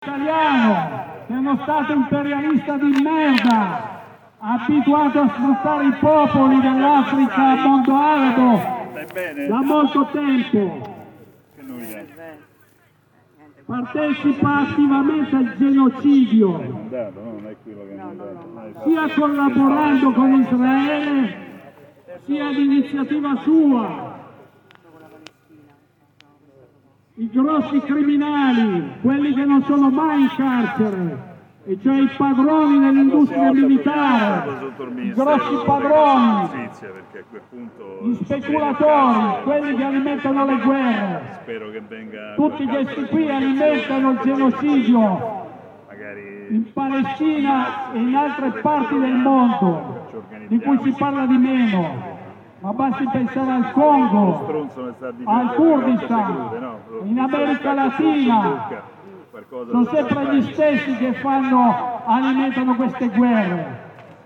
italiano, che è uno Stato imperialista di merda, abituato a sfruttare i popoli dell'Africa al mondo arabo da molto tempo. Partecipa attivamente al genocidio, sia collaborando con Israele, sia di iniziativa sua. I grossi criminali, quelli che non sono mai in carcere, e cioè i padroni dell'industria militare, i grossi padroni, gli speculatori, quelli che alimentano le guerre, tutti questi qui alimentano il genocidio in Palestina e in altre parti del mondo, di cui si parla di meno. Ma basti pensare al Congo, al Kurdistan, in America Latina, sono sempre gli stessi che alimentano queste guerre.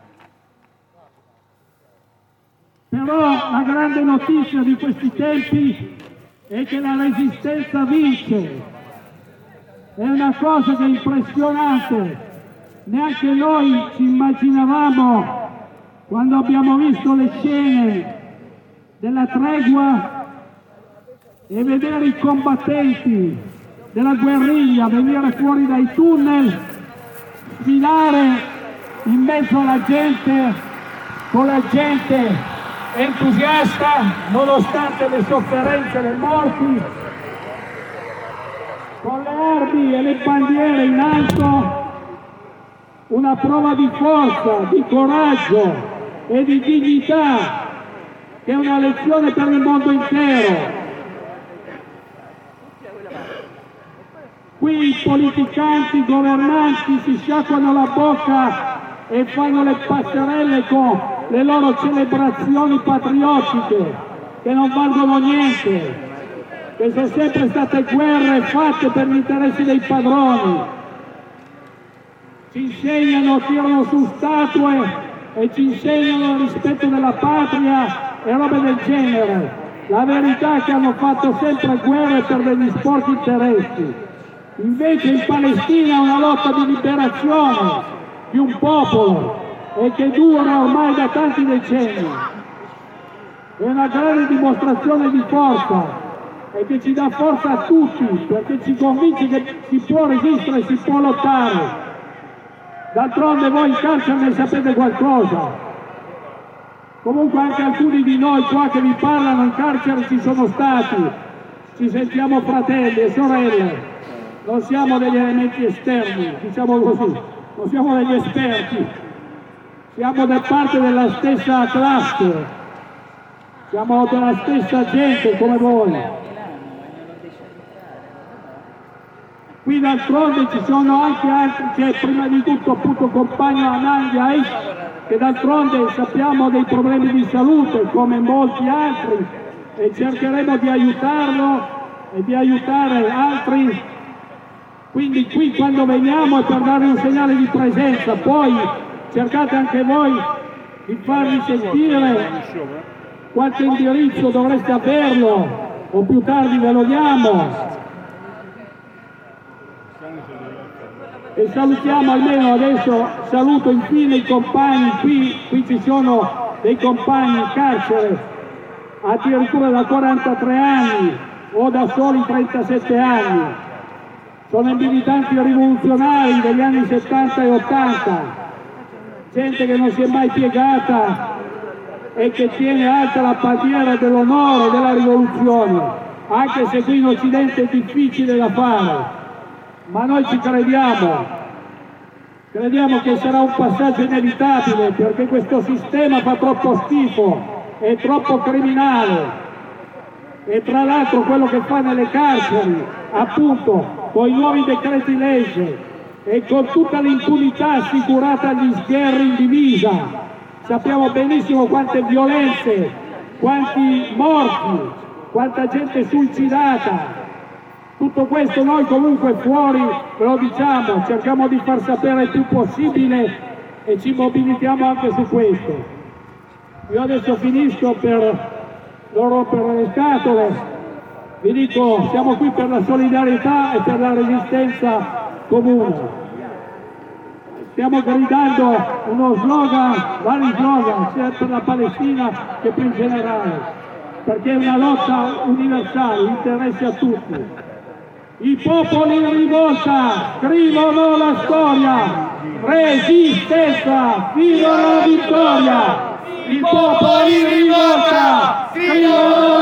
Però la grande notizia di questi tempi è che la resistenza vince. È una cosa che è impressionante. Neanche noi ci immaginavamo, quando abbiamo visto le scene della tregua e vedere i combattenti della guerriglia venire fuori dai tunnel, sfilare in mezzo alla gente, con la gente entusiasta nonostante le sofferenze dei morti, con le armi e le bandiere in alto, una prova di forza, di coraggio e di dignità che è una lezione per il mondo intero. Qui i politicanti, i governanti si sciacquano la bocca e fanno le passerelle con le loro celebrazioni patriottiche che non valgono niente, che sono sempre state guerre fatte per gli interessi dei padroni. Ci insegnano, tirano su statue e ci insegnano il rispetto della patria e robe del genere. La verità è che hanno fatto sempre guerre per degli sporchi interessi. Invece in Palestina è una lotta di liberazione di un popolo e che dura ormai da tanti decenni. È una grande dimostrazione di forza e che ci dà forza a tutti, perché ci convince che si può resistere, si può lottare. D'altronde voi in carcere ne sapete qualcosa. Comunque anche alcuni di noi qua che vi parlano in carcere ci sono stati, ci sentiamo fratelli e sorelle, non siamo degli elementi esterni, diciamo così, non siamo degli esperti, siamo da parte della stessa classe, siamo della stessa gente come voi. Qui d'altronde ci sono anche altri, c'è prima di tutto appunto compagno Anandia, che d'altronde sappiamo dei problemi di salute come molti altri e cercheremo di aiutarlo e di aiutare altri. Quindi qui quando veniamo è per dare un segnale di presenza, poi cercate anche voi di farvi sentire, qualche indirizzo dovreste averlo o più tardi ve lo diamo. E salutiamo almeno adesso, saluto infine i compagni, qui ci sono dei compagni in carcere addirittura da 43 anni o da soli 37 anni, sono i militanti rivoluzionari degli anni 70 e 80, gente che non si è mai piegata e che tiene alta la bandiera dell'onore della rivoluzione, anche se qui in Occidente è difficile da fare. Ma noi ci crediamo che sarà un passaggio inevitabile, perché questo sistema fa troppo schifo, è troppo criminale e tra l'altro quello che fa nelle carceri, appunto con i nuovi decreti legge e con tutta l'impunità assicurata agli sgherri in divisa, sappiamo benissimo quante violenze, quanti morti, quanta gente suicidata. Tutto questo noi comunque fuori ve lo diciamo, cerchiamo di far sapere il più possibile e ci mobilitiamo anche su questo. Io adesso finisco per non rompere le scatole, vi dico siamo qui per la solidarietà e per la resistenza comune. Stiamo gridando uno slogan, vari slogan, sia per la Palestina che per il generale, perché è una lotta universale, interessa a tutti. I popoli in rivolta scrivono la storia, resistenza fino alla vittoria. I popoli in rivolta scrivono